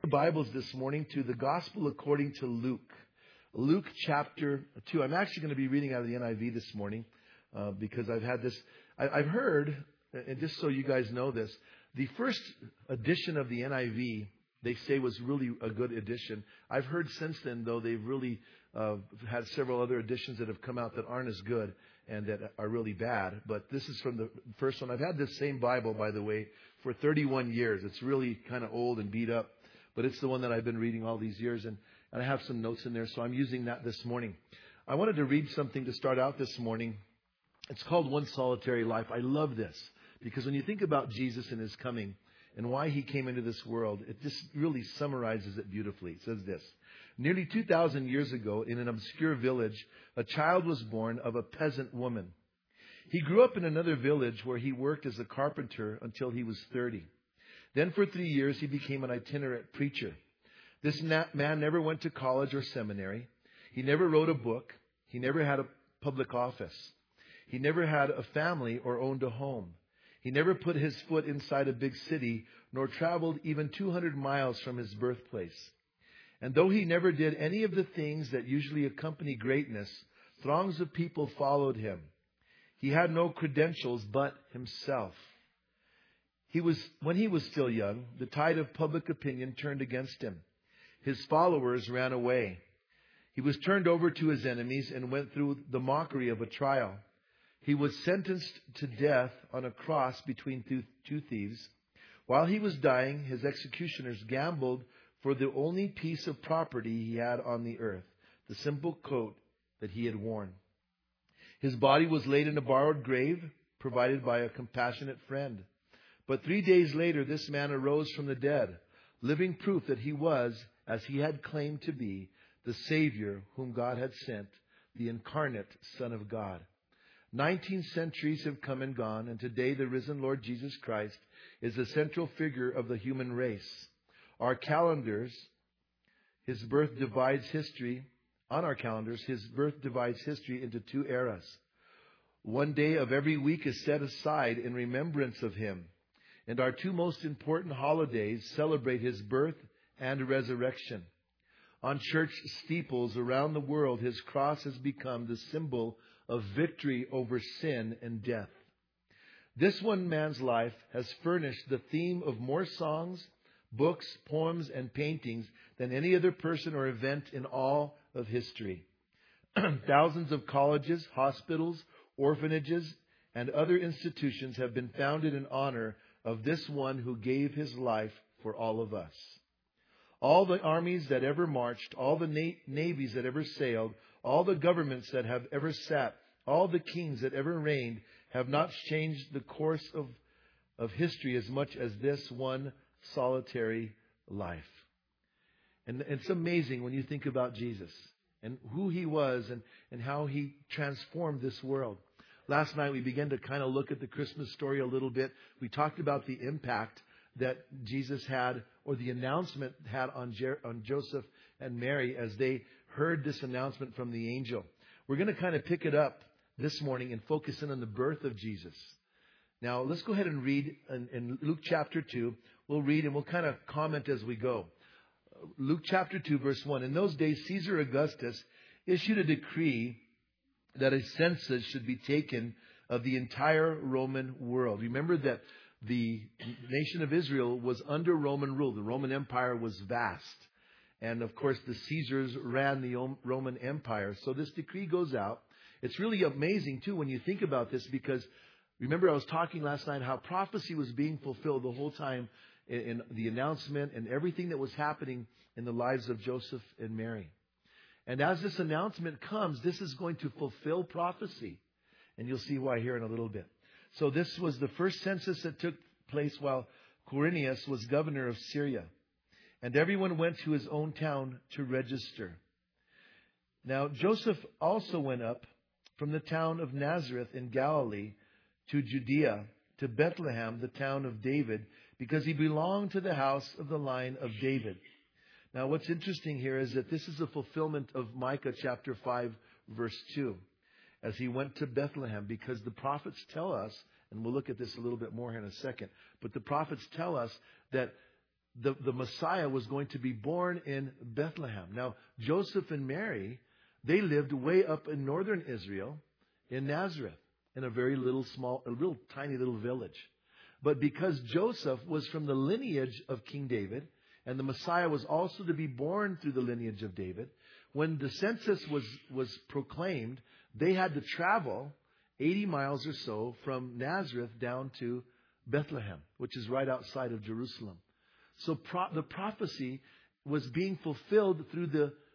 Bibles this morning to the Gospel according to Luke. Luke chapter 2. I'm actually going to be reading out of the NIV this morning because I've heard, and just so you guys know this, the first edition of the NIV, they say, was really a good edition. I've heard since then, though, they've really had several other editions that have come out that aren't as good and that are really bad. But this is from the first one. I've had this same Bible, by the way, for 31 years. It's really kind of old and beat up. But it's the one that I've been reading all these years, and I have some notes in there, so I'm using that this morning. I wanted to read something to start out this morning. It's called One Solitary Life. I love this, because when you think about Jesus and His coming and why He came into this world, it just really summarizes it beautifully. It says this: nearly 2,000 years ago, in an obscure village, a child was born of a peasant woman. He grew up in another village where he worked as a carpenter until he was 30. Then for 3 years, he became an itinerant preacher. This man never went to college or seminary. He never wrote a book. He never had a public office. He never had a family or owned a home. He never put his foot inside a big city, nor traveled even 200 miles from his birthplace. And though he never did any of the things that usually accompany greatness, throngs of people followed him. He had no credentials but himself. When he was still young, the tide of public opinion turned against him. His followers ran away. He was turned over to his enemies and went through the mockery of a trial. He was sentenced to death on a cross between two thieves. While he was dying, his executioners gambled for the only piece of property he had on the earth, the simple coat that he had worn. His body was laid in a borrowed grave provided by a compassionate friend. But 3 days later, this man arose from the dead, living proof that he was, as he had claimed to be, the Savior whom God had sent, the incarnate Son of God. 19 centuries have come and gone, and today the risen Lord Jesus Christ is the central figure of the human race. Our calendars, His birth divides history. On our calendars, His birth divides history into two eras. One day of every week is set aside in remembrance of Him. And our two most important holidays celebrate His birth and resurrection. On church steeples around the world, His cross has become the symbol of victory over sin and death. This one man's life has furnished the theme of more songs, books, poems, and paintings than any other person or event in all of history. Thousands of colleges, hospitals, orphanages, and other institutions have been founded in honor of this one who gave his life for all of us. All the armies that ever marched, all the navies that ever sailed, all the governments that have ever sat, all the kings that ever reigned have not changed the course of history as much as this one solitary life. And it's amazing when you think about Jesus and who He was and how He transformed this world. Last night we began to kind of look at the Christmas story a little bit. We talked about the impact that Jesus had, or the announcement had on Joseph and Mary as they heard this announcement from the angel. We're going to kind of pick it up this morning and focus in on the birth of Jesus. Now let's go ahead and read in Luke chapter 2. We'll read and we'll kind of comment as we go. Luke chapter 2 verse 1. In those days Caesar Augustus issued a decree that a census should be taken of the entire Roman world. Remember that the nation of Israel was under Roman rule. The Roman Empire was vast. And of course, the Caesars ran the Roman Empire. So this decree goes out. It's really amazing, too, when you think about this, because remember I was talking last night how prophecy was being fulfilled the whole time in the announcement and everything that was happening in the lives of Joseph and Mary. And as this announcement comes, this is going to fulfill prophecy. And you'll see why here in a little bit. So this was the first census that took place while Quirinius was governor of Syria. And everyone went to his own town to register. Now Joseph also went up from the town of Nazareth in Galilee to Judea, to Bethlehem, the town of David, because he belonged to the house of the line of David. Now, what's interesting here is that this is a fulfillment of Micah chapter 5, verse 2, as he went to Bethlehem, because the prophets tell us, and we'll look at this a little bit more here in a second, but the prophets tell us that the Messiah was going to be born in Bethlehem. Now, Joseph and Mary, they lived way up in northern Israel in Nazareth, in a very little tiny little village. But because Joseph was from the lineage of King David, and the Messiah was also to be born through the lineage of David, when the census was proclaimed, they had to travel 80 miles or so from Nazareth down to Bethlehem, which is right outside of Jerusalem. So the prophecy was being fulfilled through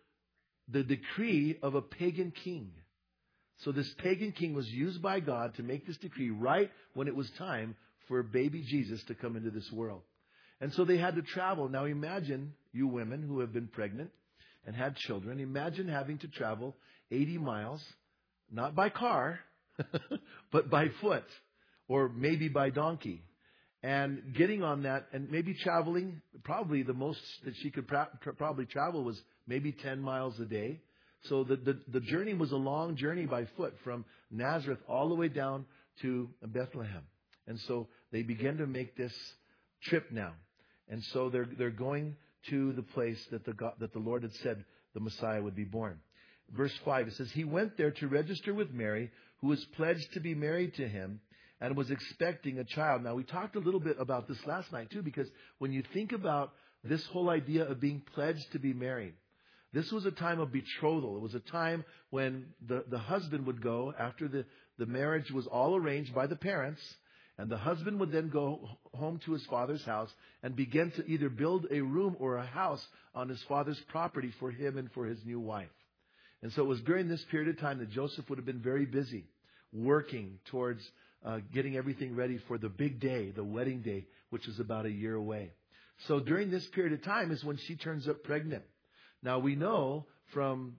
the decree of a pagan king. So this pagan king was used by God to make this decree right when it was time for baby Jesus to come into this world. And so they had to travel. Now imagine, you women who have been pregnant and had children, imagine having to travel 80 miles, not by car, but by foot, or maybe by donkey. And getting on that and maybe traveling, probably the most that she could probably travel was maybe 10 miles a day. So the journey was a long journey by foot from Nazareth all the way down to Bethlehem. And so they began to make this trip now. And so they're going to the place that the Lord had said the Messiah would be born. Verse 5, it says, he went there to register with Mary, who was pledged to be married to him and was expecting a child. Now, we talked a little bit about this last night, too, because when you think about this whole idea of being pledged to be married, this was a time of betrothal. It was a time when the husband would go after the marriage was all arranged by the parents, and the husband would then go home to his father's house and begin to either build a room or a house on his father's property for him and for his new wife. And so it was during this period of time that Joseph would have been very busy working towards getting everything ready for the big day, the wedding day, which is about a year away. So during this period of time is when she turns up pregnant. Now we know from,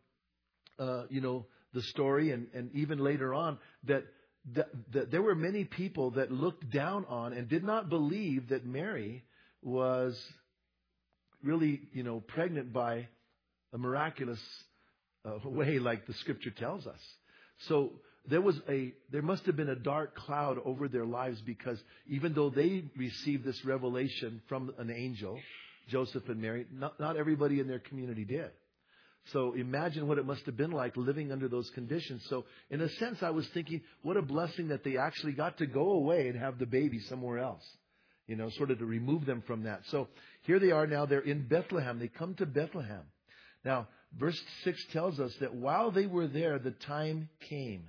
the story and even later on that there were many people that looked down on and did not believe that Mary was really, pregnant by a miraculous way like the Scripture tells us. So there must have been a dark cloud over their lives, because even though they received this revelation from an angel, Joseph and Mary, not everybody in their community did. So imagine what it must have been like living under those conditions. So in a sense, I was thinking, what a blessing that they actually got to go away and have the baby somewhere else, sort of to remove them from that. So here they are now. They're in Bethlehem. They come to Bethlehem. Now, verse 6 tells us that while they were there, the time came.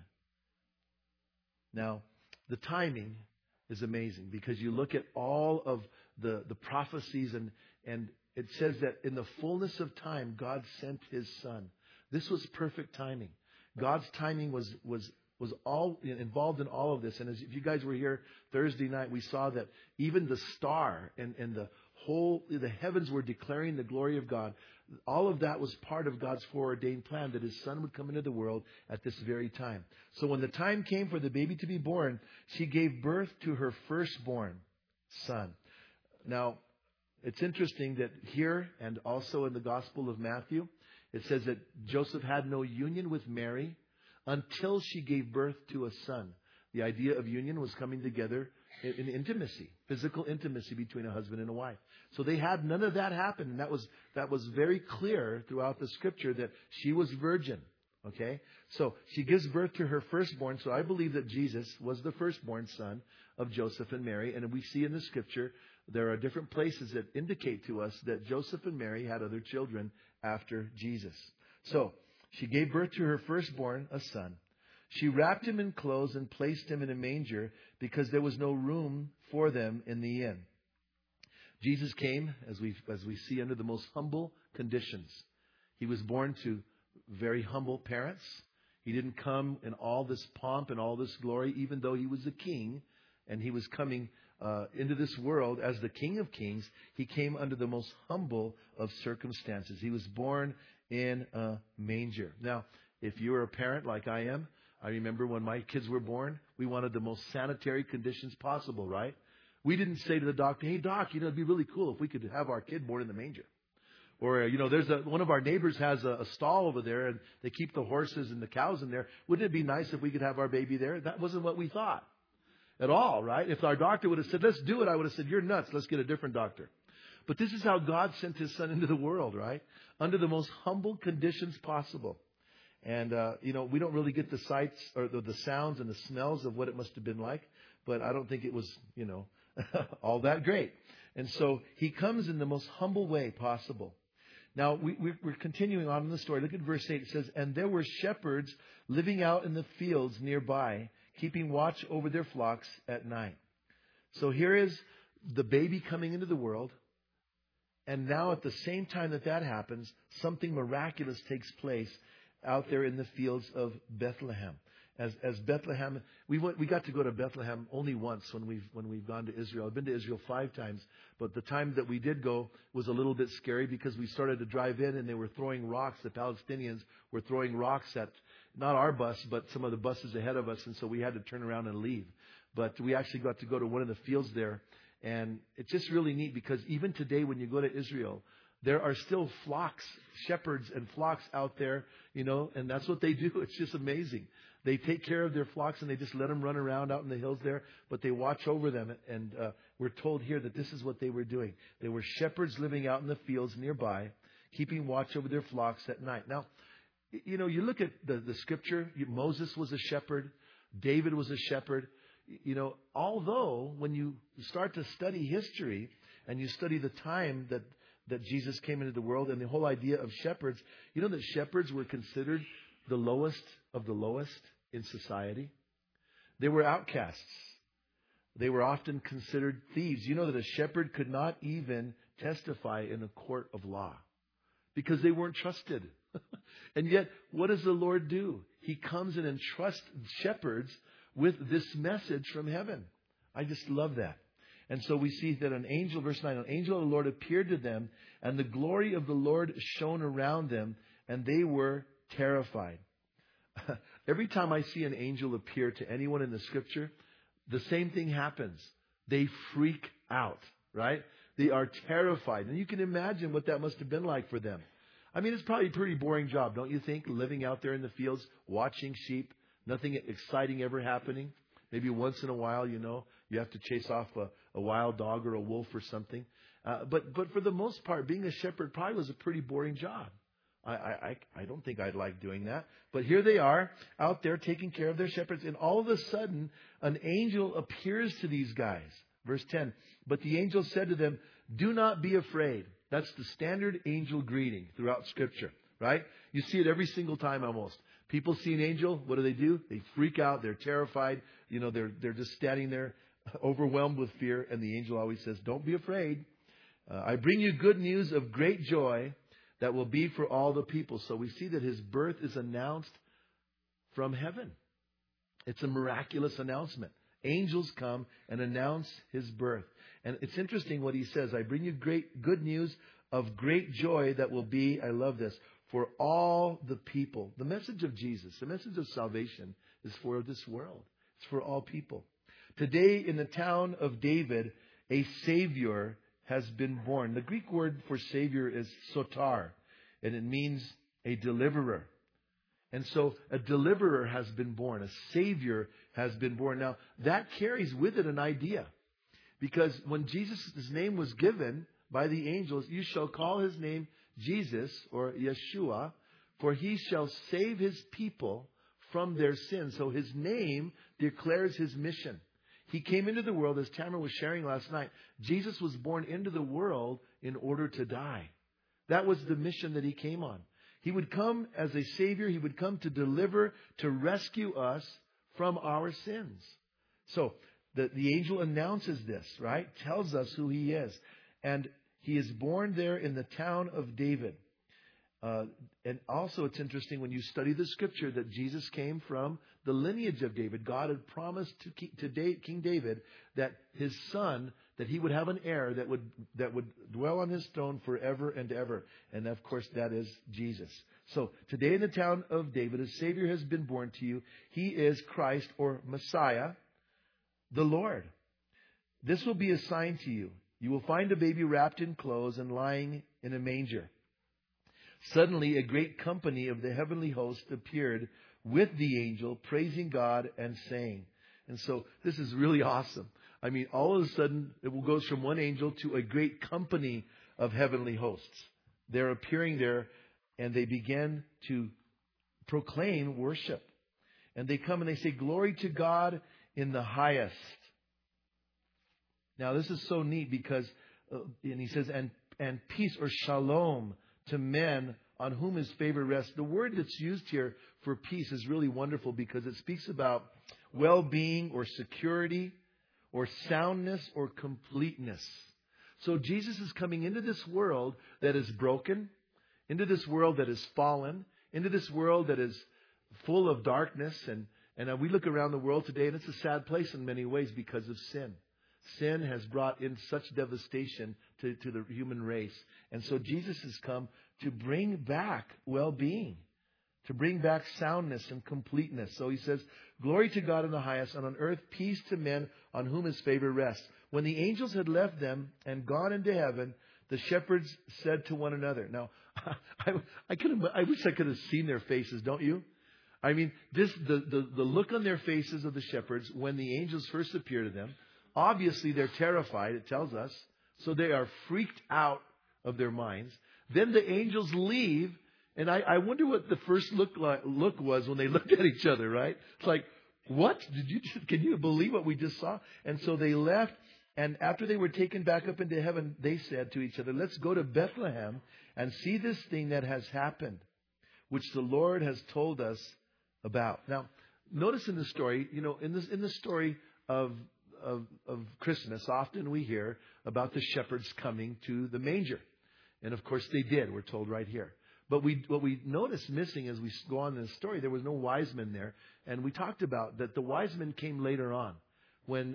Now, the timing is amazing, because you look at all of the prophecies and it says that in the fullness of time, God sent His Son. This was perfect timing. God's timing was all involved in all of this. And if you guys were here Thursday night, we saw that even the star and the heavens were declaring the glory of God. All of that was part of God's foreordained plan, that His Son would come into the world at this very time. So when the time came for the baby to be born, she gave birth to her firstborn son. Now, it's interesting that here and also in the Gospel of Matthew, it says that Joseph had no union with Mary until she gave birth to a son. The idea of union was coming together in intimacy, physical intimacy between a husband and a wife. So they had none of that happen. And that was very clear throughout the Scripture that she was virgin. Okay? So she gives birth to her firstborn. So I believe that Jesus was the firstborn son of Joseph and Mary. And we see in the Scripture there are different places that indicate to us that Joseph and Mary had other children after Jesus. So she gave birth to her firstborn, a son. She wrapped him in clothes and placed him in a manger, because there was no room for them in the inn. Jesus came, as we see, under the most humble conditions. He was born to very humble parents. He didn't come in all this pomp and all this glory, even though He was a king and He was coming into this world as the King of Kings. He came under the most humble of circumstances. He was born in a manger. Now, if you are a parent like I am, I remember when my kids were born, we wanted the most sanitary conditions possible, right? We didn't say to the doctor, hey, doc, it'd be really cool if we could have our kid born in the manger. Or, there's one of our neighbors has a stall over there and they keep the horses and the cows in there. Wouldn't it be nice if we could have our baby there? That wasn't what we thought at all, right? If our doctor would have said, let's do it, I would have said, you're nuts. Let's get a different doctor. But this is how God sent His Son into the world, right? Under the most humble conditions possible. And, we don't really get the sights or the sounds and the smells of what it must have been like. But I don't think it was, all that great. And so He comes in the most humble way possible. Now, we're continuing on in the story. Look at verse 8. It says, "And there were shepherds living out in the fields nearby, keeping watch over their flocks at night." So here is the baby coming into the world. And now at the same time that happens, something miraculous takes place out there in the fields of Bethlehem. As Bethlehem, we got to go to Bethlehem only once when we've gone to Israel. I've been to Israel 5 times, but the time that we did go was a little bit scary because we started to drive in and they were throwing rocks. The Palestinians were throwing rocks at not our bus, but some of the buses ahead of us, and so we had to turn around and leave. But we actually got to go to one of the fields there, and it's just really neat because even today when you go to Israel, there are still flocks, shepherds and flocks out there, and that's what they do. It's just amazing. They take care of their flocks and they just let them run around out in the hills there, but they watch over them. And we're told here that this is what they were doing. They were shepherds living out in the fields nearby, keeping watch over their flocks at night. Now, you look at the scripture. Moses was a shepherd. David was a shepherd. Although when you start to study history and you study the time that Jesus came into the world and the whole idea of shepherds, that shepherds were considered the lowest of the lowest in society. They were outcasts. They were often considered thieves. You know that a shepherd could not even testify in a court of law because they weren't trusted. And yet, what does the Lord do? He comes and entrusts shepherds with this message from heaven. I just love that. And so we see that an angel, verse 9, an angel of the Lord appeared to them, and the glory of the Lord shone around them, and they were terrified. Every time I see an angel appear to anyone in the scripture, the same thing happens. They freak out, right? They are terrified. And you can imagine what that must have been like for them. I mean, it's probably a pretty boring job, don't you think? Living out there in the fields, watching sheep, nothing exciting ever happening. Maybe once in a while, you have to chase off a wild dog or a wolf or something. But for the most part, being a shepherd probably was a pretty boring job. I don't think I'd like doing that. But here they are out there taking care of their shepherds. And all of a sudden, an angel appears to these guys. Verse 10, "But the angel said to them, 'Do not be afraid.'" That's the standard angel greeting throughout Scripture, right? You see it every single time almost. People see an angel. What do? They freak out. They're terrified. They're just standing there overwhelmed with fear. And the angel always says, "Don't be afraid. I bring you good news of great joy that will be for all the people." So we see that His birth is announced from heaven. It's a miraculous announcement. Angels come and announce His birth. And it's interesting what He says. "I bring you good news of great joy that will be," I love this, "for all the people." The message of Jesus, the message of salvation is for this world. It's for all people. Today in the town of David, a Savior has been born. The Greek word for Savior is sotar, and it means a deliverer. And so a deliverer has been born. A Savior has been born. Now, that carries with it an idea. Because when Jesus' name was given by the angels, "You shall call His name Jesus," or Yeshua, "for He shall save His people from their sins." So His name declares His mission. He came into the world, as Tamara was sharing last night. Jesus was born into the world in order to die. That was the mission that He came on. He would come as a Savior. He would come to deliver, to rescue us from our sins. So the angel announces this, right? Tells us who He is. And He is born there in the town of David. And also it's interesting when you study the Scripture that Jesus came from the lineage of David. God had promised to King David that his son, that he would have an heir that would dwell on his throne forever and ever. And of course that is Jesus. So today in the town of David, a Savior has been born to you. He is Christ, or Messiah, the Lord. This will be a sign to you. You will find a baby wrapped in clothes and lying in a manger. Suddenly, a great company of the heavenly host appeared with the angel, praising God and saying. And so this is really awesome. I mean, all of a sudden, it goes from one angel to a great company of heavenly hosts. They're appearing there, and they begin to proclaim worship. And they come and they say, "Glory to God in the highest." Now, this is so neat because, and he says, and peace or shalom to men on whom his favor rests. The word that's used here for peace is really wonderful because it speaks about well-being or security or soundness or completeness. So Jesus is coming into this world that is broken, into this world that is fallen, into this world that is full of darkness. And we look around the world today, and it's a sad place in many ways because of sin. Sin has brought in such devastation to the human race. And so Jesus has come to bring back well-being, to bring back soundness and completeness. So he says, "Glory to God in the highest, and on earth peace to men on whom his favor rests." When the angels had left them and gone into heaven, the shepherds said to one another. Now, I wish I could have seen their faces, don't you? I mean, the look on their faces of the shepherds when the angels first appear to them. Obviously, they're terrified, it tells us. So they are freaked out of their minds. Then the angels leave. And I wonder what the first look was when they looked at each other, right? It's like, what? Can you believe what we just saw? And so they left. And after they were taken back up into heaven, they said to each other, "Let's go to Bethlehem and see this thing that has happened, which the Lord has told us about." Now, notice in the story, in the story of Christmas, often we hear about the shepherds coming to the manger. And of course they did, we're told right here. But what we notice missing as we go on in the story, there was no wise men there. And we talked about that the wise men came later on when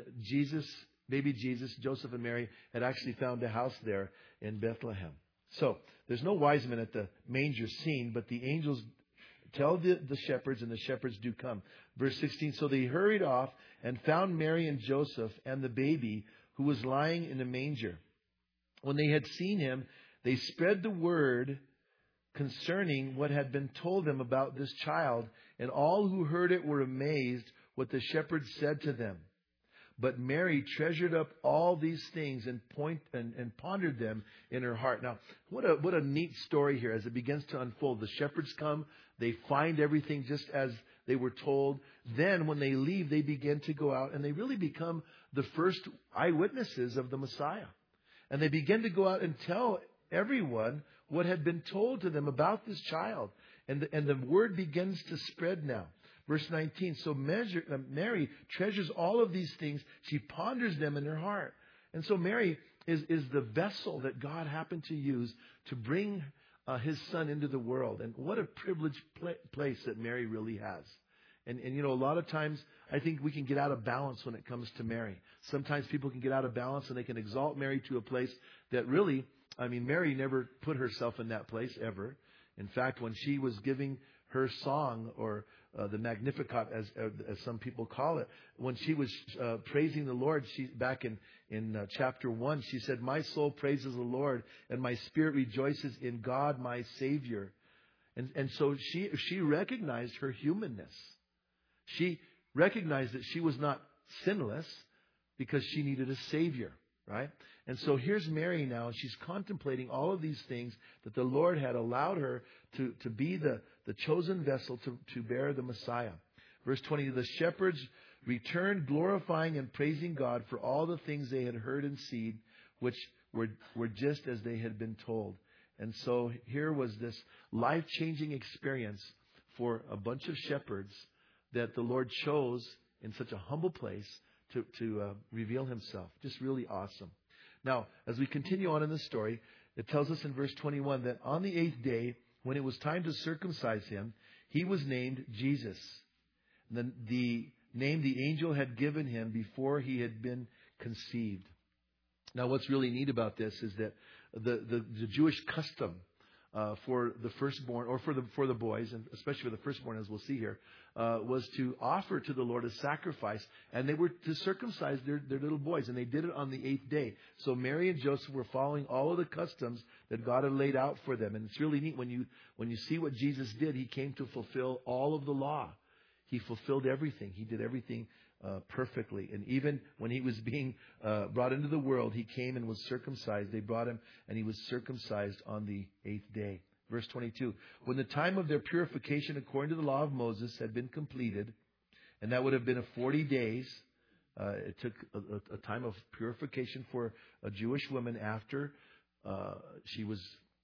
baby Jesus, Joseph and Mary had actually found a house there in Bethlehem. So there's no wise men at the manger scene, but the angels tell the shepherds, and the shepherds do come. Verse 16, "So they hurried off and found Mary and Joseph and the baby who was lying in a manger. When they had seen him, they spread the word concerning what had been told them about this child, and all who heard it were amazed what the shepherds said to them. But Mary treasured up all these things and pondered them in her heart." Now, what a neat story here as it begins to unfold. The shepherds come, they find everything just as they were told. Then when they leave, they begin to go out, and they really become the first eyewitnesses of the Messiah. And they begin to go out and tell everyone what had been told to them about this child. And the word begins to spread now. Verse 19, "So Mary treasures all of these things. She ponders them in her heart." And so Mary is the vessel that God happened to use to bring his son into the world. And what a privileged place that Mary really has. And a lot of times I think we can get out of balance when it comes to Mary. Sometimes people can get out of balance and they can exalt Mary to a place that really, Mary never put herself in that place ever. In fact, when she was giving her song, or the Magnificat, as some people call it, when she was praising the Lord, back in chapter 1, she said, "My soul praises the Lord, and my spirit rejoices in God, my Savior." And so she recognized her humanness. She recognized that she was not sinless because she needed a Savior, right? And so here's Mary now. She's contemplating all of these things that the Lord had allowed her to be the chosen vessel to bear the Messiah. Verse 20, "The shepherds returned glorifying and praising God for all the things they had heard and seen, which were just as they had been told." And so here was this life-changing experience for a bunch of shepherds that the Lord chose in such a humble place to reveal himself. Just really awesome. Now, as we continue on in the story, it tells us in verse 21 that on the 8th day, when it was time to circumcise him, he was named Jesus, the name the angel had given him before he had been conceived. Now, what's really neat about this is that the Jewish custom for the firstborn, or for the boys, and especially for the firstborn, as we'll see here, was to offer to the Lord a sacrifice, and they were to circumcise their little boys, and they did it on the 8th day. So Mary and Joseph were following all of the customs that God had laid out for them, and it's really neat when you see what Jesus did. He came to fulfill all of the law. He fulfilled everything. He did everything perfectly. And even when he was being brought into the world, he came and was circumcised. They brought him and he was circumcised on the 8th day. Verse 22, when the time of their purification according to the law of Moses had been completed, and that would have been 40 days, it took a time of purification for a Jewish woman after she was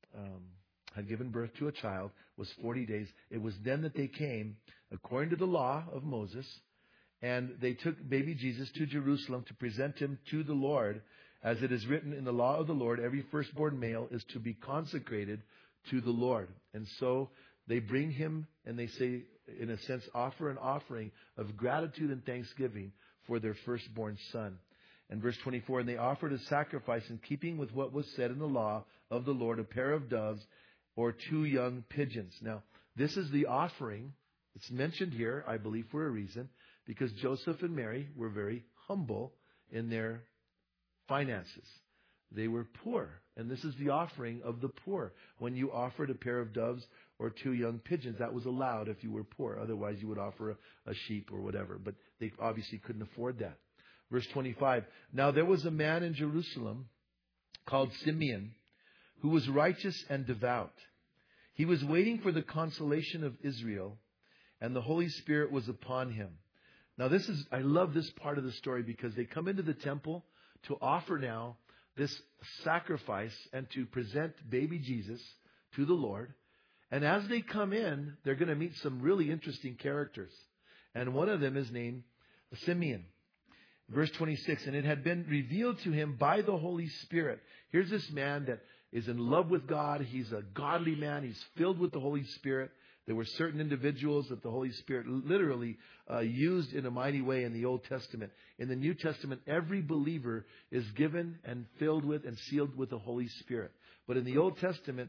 had given birth to a child, was 40 days. It was then that they came, according to the law of Moses, and they took baby Jesus to Jerusalem to present him to the Lord. As it is written in the law of the Lord, every firstborn male is to be consecrated to the Lord. And so they bring him and they say, in a sense, offer an offering of gratitude and thanksgiving for their firstborn son. And verse 24, and they offered a sacrifice in keeping with what was said in the law of the Lord, a pair of doves or 2 young pigeons. Now, this is the offering. It's mentioned here, I believe, for a reason, because Joseph and Mary were very humble in their finances. They were poor, and this is the offering of the poor. When you offered a pair of doves or 2 young pigeons, that was allowed if you were poor. Otherwise, you would offer a sheep or whatever, but they obviously couldn't afford that. Verse 25, now there was a man in Jerusalem called Simeon, who was righteous and devout. He was waiting for the consolation of Israel, and the Holy Spirit was upon him. Now I love this part of the story because they come into the temple to offer now this sacrifice and to present baby Jesus to the Lord. And as they come in, they're going to meet some really interesting characters. And one of them is named Simeon. Verse 26, and it had been revealed to him by the Holy Spirit. Here's this man that is in love with God. He's a godly man. He's filled with the Holy Spirit. There were certain individuals that the Holy Spirit literally used in a mighty way in the Old Testament. In the New Testament, every believer is given and filled with and sealed with the Holy Spirit. But in the Old Testament,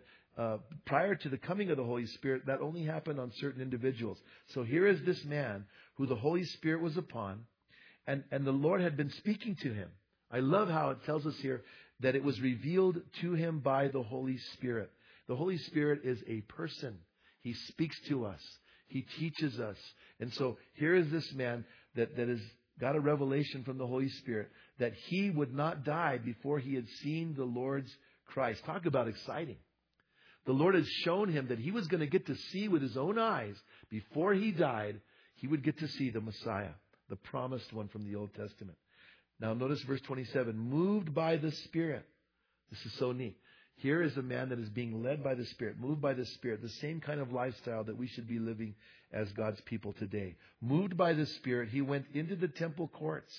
prior to the coming of the Holy Spirit, that only happened on certain individuals. So here is this man who the Holy Spirit was upon, and the Lord had been speaking to him. I love how it tells us here that it was revealed to him by the Holy Spirit. The Holy Spirit is a person. He speaks to us. He teaches us. And so here is this man that has got a revelation from the Holy Spirit that he would not die before he had seen the Lord's Christ. Talk about exciting. The Lord has shown him that he was going to get to see with his own eyes before he died. He would get to see the Messiah, the promised one from the Old Testament. Now notice verse 27, moved by the Spirit. This is so neat. Here is a man that is being led by the Spirit, moved by the Spirit, the same kind of lifestyle that we should be living as God's people today. Moved by the Spirit, he went into the temple courts.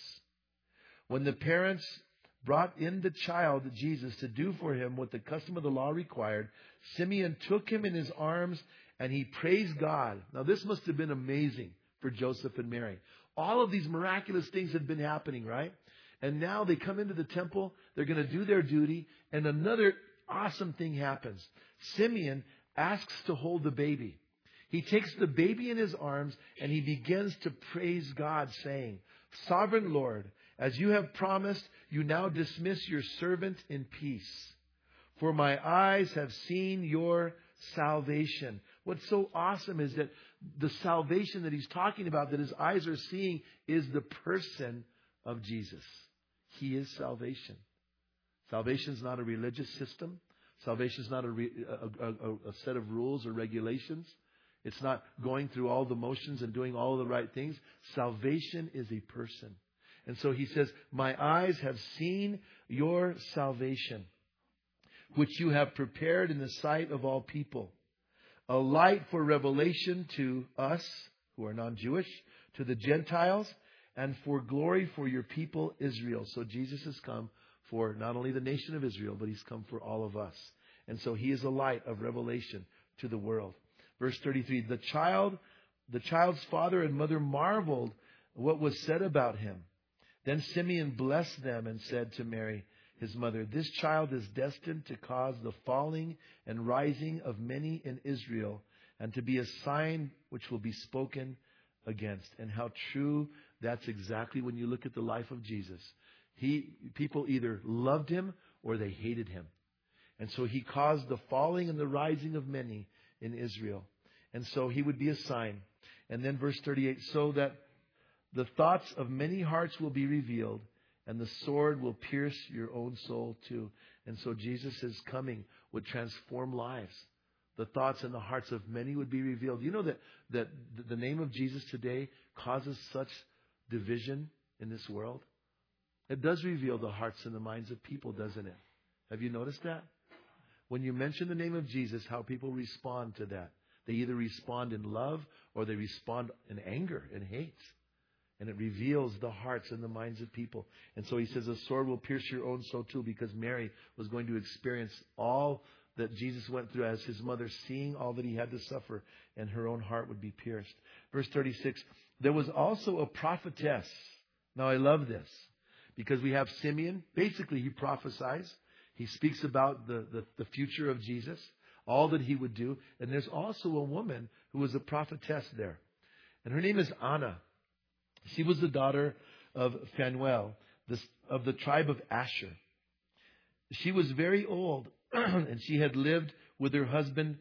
When the parents brought in the child, Jesus, to do for him what the custom of the law required, Simeon took him in his arms and he praised God. Now this must have been amazing for Joseph and Mary. All of these miraculous things had been happening, right? And now they come into the temple, they're going to do their duty, and another awesome thing happens. Simeon asks to hold the baby. He takes the baby in his arms and he begins to praise God, saying, Sovereign Lord, as you have promised, you now dismiss your servant in peace. For my eyes have seen your salvation. What's so awesome is that the salvation that he's talking about, that his eyes are seeing, is the person of Jesus. He is salvation. Salvation is not a religious system. Salvation is not a set of rules or regulations. It's not going through all the motions and doing all the right things. Salvation is a person. And so he says, my eyes have seen your salvation, which you have prepared in the sight of all people. A light for revelation to us, who are non-Jewish, to the Gentiles, and for glory for your people Israel. So Jesus has come for not only the nation of Israel, but he's come for all of us. And so he is a light of revelation to the world. Verse 33, the child's father and mother marveled what was said about him. Then Simeon blessed them and said to Mary, his mother, this child is destined to cause the falling and rising of many in Israel, and to be a sign which will be spoken against. And how true that's exactly when you look at the life of Jesus. People either loved him or they hated him. And so he caused the falling and the rising of many in Israel. And so he would be a sign. And then verse 38, so that The thoughts of many hearts will be revealed, and the sword will pierce your own soul too. And so Jesus' coming would transform lives. The thoughts and the hearts of many would be revealed. You know that the name of Jesus today causes such division in this world? It does reveal the hearts and the minds of people, doesn't it? Have you noticed that? When you mention the name of Jesus, how people respond to that. They either respond in love or they respond in anger and hate. And it reveals the hearts and the minds of people. And so he says, a sword will pierce your own soul too, because Mary was going to experience all that Jesus went through as his mother, seeing all that he had to suffer, and her own heart would be pierced. Verse 36, there was also a prophetess. Now I love this, because we have Simeon. Basically, he prophesies. He speaks about the future of Jesus, all that he would do. And there's also a woman who was a prophetess there. And her name is Anna. She was the daughter of Phanuel, of the tribe of Asher. She was very old, and she had lived with her husband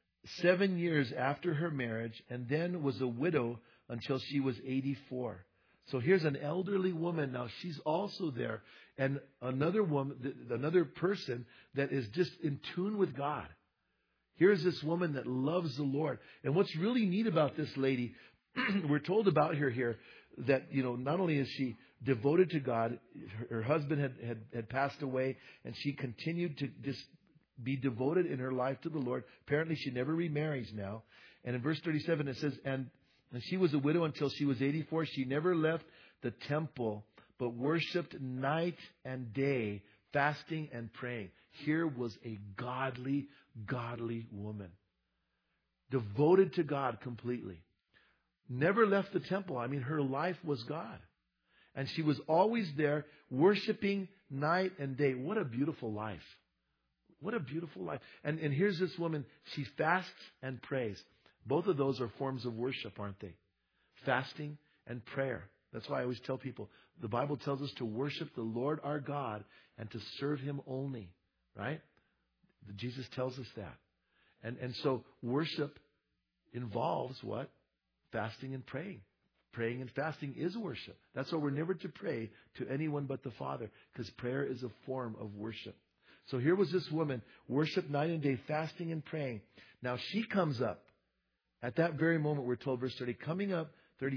7 years after her marriage, and then was a widow until she was 84. So here's an elderly woman. Now she's also there. And another woman, another person that is just in tune with God. Here's this woman that loves the Lord. And what's really neat about this lady, we're told about her here that, not only is she devoted to God, her husband had passed away, and she continued to just be devoted in her life to the Lord. Apparently she never remarries now. And in verse 37 it says, and she was a widow until she was 84. She never left the temple, but worshipped night and day, fasting and praying. Here was a godly woman. Devoted to God completely. Never left the temple. I mean, her life was God. And she was always there, worshiping night and day. What a beautiful life. What a beautiful life. And here's this woman. She fasts and prays. Both of those are forms of worship, aren't they? Fasting and prayer. That's why I always tell people, the Bible tells us to worship the Lord our God and to serve Him only. Right? Jesus tells us that. And so worship involves what? Fasting and praying. Praying and fasting is worship. That's why we're never to pray to anyone but the Father, because prayer is a form of worship. So here was this woman, worship night and day, fasting and praying. Now she comes up. At that very moment, we're told, verse 38, coming up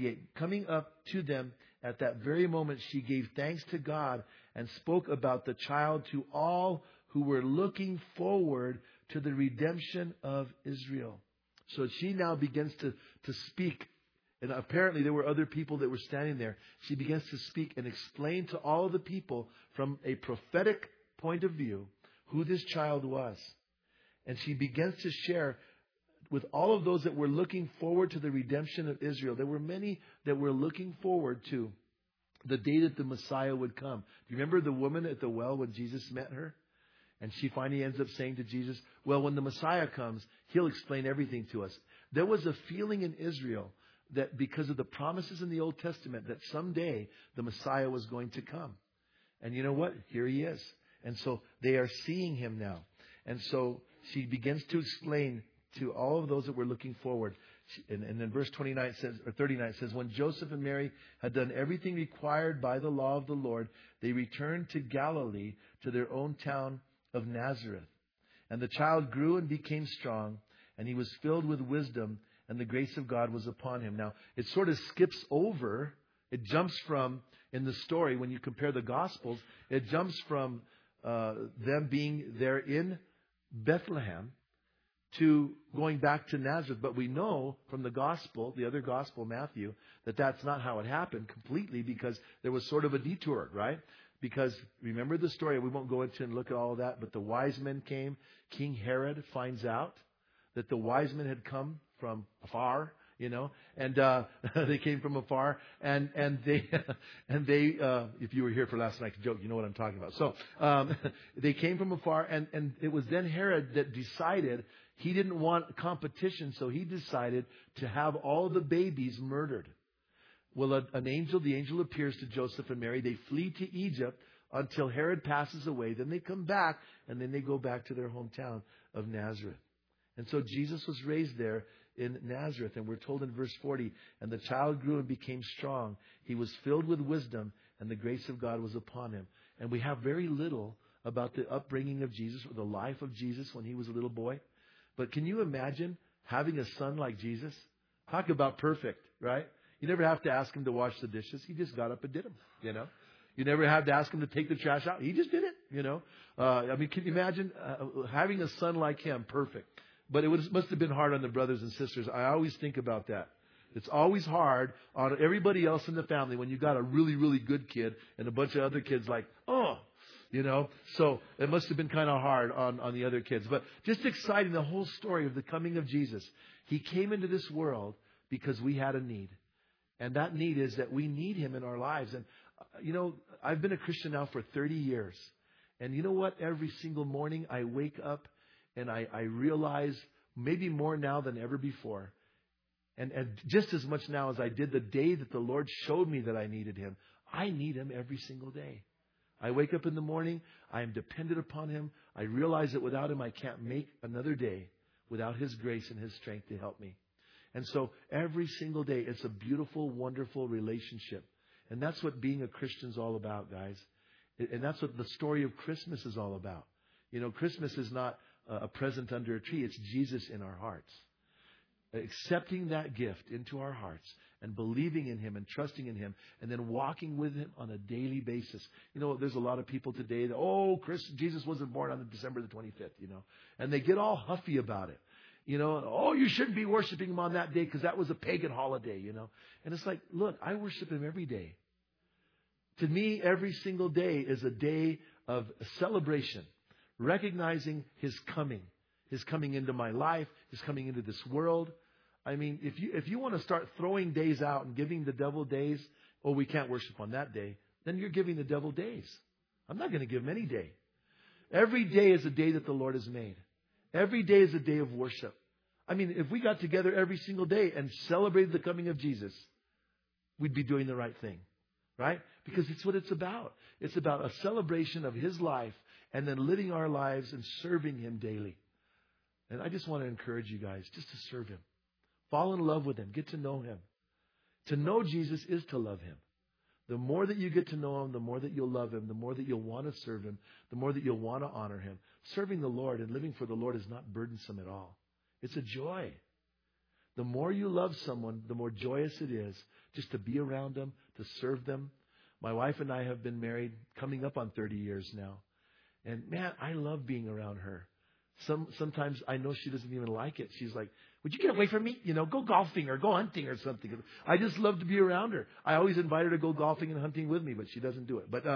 to them at that very moment, she gave thanks to God and spoke about the child to all who were looking forward to the redemption of Israel. So she now begins to speak. And apparently there were other people that were standing there. She begins to speak and explain to all of the people from a prophetic point of view who this child was. And she begins to share with all of those that were looking forward to the redemption of Israel. There were many that were looking forward to the day that the Messiah would come. Do you remember the woman at the well when Jesus met her? And she finally ends up saying to Jesus, well, when the Messiah comes, He'll explain everything to us. There was a feeling in Israel that because of the promises in the Old Testament that someday the Messiah was going to come. And you know what? Here He is. And so they are seeing Him now. And so she begins to explain to all of those that were looking forward. And in verse 39 says, or 39 says, when Joseph and Mary had done everything required by the law of the Lord, they returned to Galilee, to their own town of Nazareth. And the child grew and became strong, and he was filled with wisdom, and the grace of God was upon him. Now, it sort of skips over. It jumps from, in the story, when you compare the Gospels, it jumps from them being there in Bethlehem to going back to Nazareth. But we know from the Gospel, the other Gospel, Matthew, that that's not how it happened completely, because there was sort of a detour, right? Because remember the story, we won't go into and look at all of that, but the wise men came. King Herod finds out that the wise men had come from afar, and they came from afar, and they if you were here for last night's joke, you know what I'm talking about. So they came from afar, and it was then Herod that decided he didn't want competition, so he decided to have all the babies murdered. Well, the angel appears to Joseph and Mary. They flee to Egypt until Herod passes away. Then they come back, and then they go back to their hometown of Nazareth. And so Jesus was raised there in Nazareth. And we're told in verse 40, and the child grew and became strong. He was filled with wisdom, and the grace of God was upon him. And we have very little about the upbringing of Jesus or the life of Jesus when he was a little boy. But can you imagine having a son like Jesus? Talk about perfect, right? You never have to ask him to wash the dishes. He just got up and did them, you know. You never had to ask him to take the trash out. He just did it, you know. Can you imagine having a son like him? Perfect. But must have been hard on the brothers and sisters. I always think about that. It's always hard on everybody else in the family when you got a really, really good kid and a bunch of other kids like, oh, you know. So it must have been kind of hard on the other kids. But just exciting, the whole story of the coming of Jesus. He came into this world because we had a need. And that need is that we need him in our lives. And, you know, I've been a Christian now for 30 years. And you know what? Every single morning I wake up and I realize, maybe more now than ever before, and just as much now as I did the day that the Lord showed me that I needed him, I need him every single day. I wake up in the morning. I am dependent upon him. I realize that without him, I can't make another day without his grace and his strength to help me. And so every single day, it's a beautiful, wonderful relationship. And that's what being a Christian is all about, guys. And that's what the story of Christmas is all about. You know, Christmas is not a present under a tree. It's Jesus in our hearts. Accepting that gift into our hearts and believing in him and trusting in him and then walking with him on a daily basis. You know, there's a lot of people today that, Jesus wasn't born on December the 25th, you know, and they get all huffy about it. You know, you shouldn't be worshiping him on that day because that was a pagan holiday, you know. And it's like, look, I worship him every day. To me, every single day is a day of celebration, recognizing his coming into my life, his coming into this world. I mean, if you want to start throwing days out and giving the devil days, we can't worship on that day, then you're giving the devil days. I'm not going to give him any day. Every day is a day that the Lord has made. Every day is a day of worship. I mean, if we got together every single day and celebrated the coming of Jesus, we'd be doing the right thing, right? Because it's what it's about. It's about a celebration of his life and then living our lives and serving him daily. And I just want to encourage you guys just to serve him. Fall in love with him. Get to know him. To know Jesus is to love him. The more that you get to know him, the more that you'll love him, the more that you'll want to serve him, the more that you'll want to honor him. Serving the Lord and living for the Lord is not burdensome at all. It's a joy. The more you love someone, the more joyous it is just to be around them, to serve them. My wife and I have been married coming up on 30 years now. And man, I love being around her. Sometimes I know she doesn't even like it. She's like, would you get away from me? You know, go golfing or go hunting or something. I just love to be around her. I always invite her to go golfing and hunting with me, but she doesn't do it. But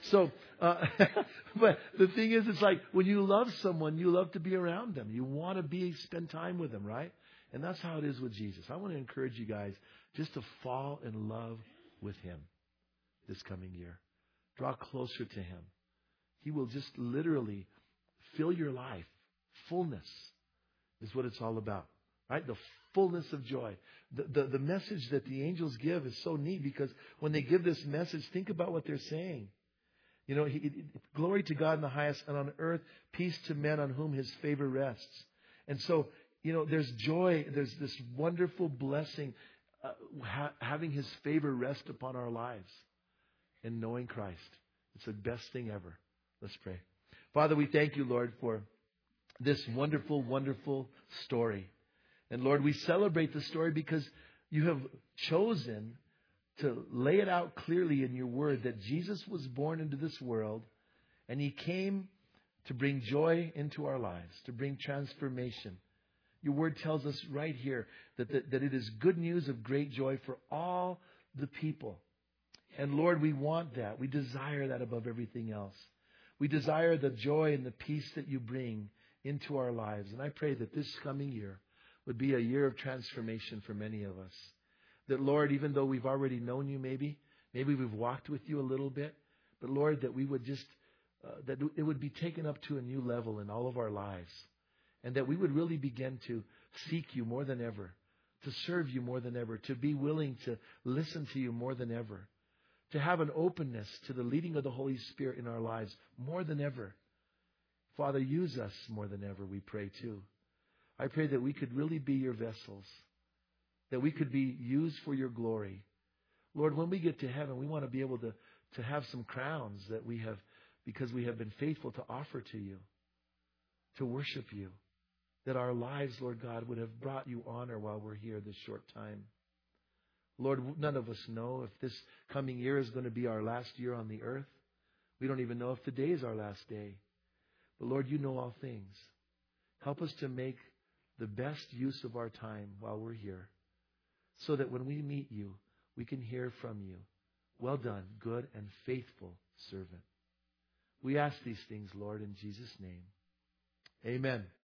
but the thing is, it's like when you love someone, you love to be around them. You want to spend time with them, right? And that's how it is with Jesus. I want to encourage you guys just to fall in love with him this coming year. Draw closer to him. He will just literally fill your life. Fullness is what it's all about, right? The fullness of joy. The message that the angels give is so neat because when they give this message, think about what they're saying. You know, glory to God in the highest, and on earth, peace to men on whom his favor rests. And so, you know, there's joy. There's this wonderful blessing, having his favor rest upon our lives and knowing Christ. It's the best thing ever. Let's pray. Father, we thank you, Lord, for this wonderful, wonderful story. And Lord, we celebrate the story because you have chosen to lay it out clearly in your word that Jesus was born into this world and he came to bring joy into our lives, to bring transformation. Your word tells us right here that it is good news of great joy for all the people. And Lord, we want that. We desire that above everything else. We desire the joy and the peace that you bring into our lives. And I pray that this coming year would be a year of transformation for many of us. That, Lord, even though we've already known you maybe we've walked with you a little bit, but Lord, that we would just, that it would be taken up to a new level in all of our lives. And that we would really begin to seek you more than ever, to serve you more than ever, to be willing to listen to you more than ever, to have an openness to the leading of the Holy Spirit in our lives more than ever. Father, use us more than ever, we pray too. I pray that we could really be your vessels, that we could be used for your glory. Lord, when we get to heaven, we want to be able to have some crowns that we have, because we have been faithful to offer to you, to worship you, that our lives, Lord God, would have brought you honor while we're here this short time. Lord, none of us know if this coming year is going to be our last year on the earth. We don't even know if today is our last day. But Lord, you know all things. Help us to make the best use of our time while we're here, so that when we meet you, we can hear from you. Well done, good and faithful servant. We ask these things, Lord, in Jesus' name. Amen.